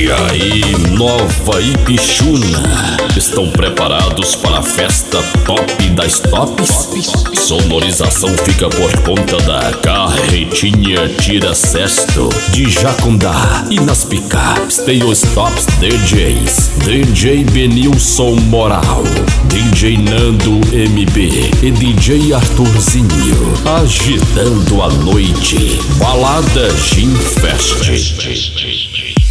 E aí, Nova Ipixuna, estão preparados para a festa top das tops? Sonorização fica por conta da Carretinha Tira Sesto de Jacundá. E nas picapes tem os tops DJs: DJ Benilson Moral, DJ Nando MB e DJ Arthurzinho, agitando a noite. Balada Gin Fest.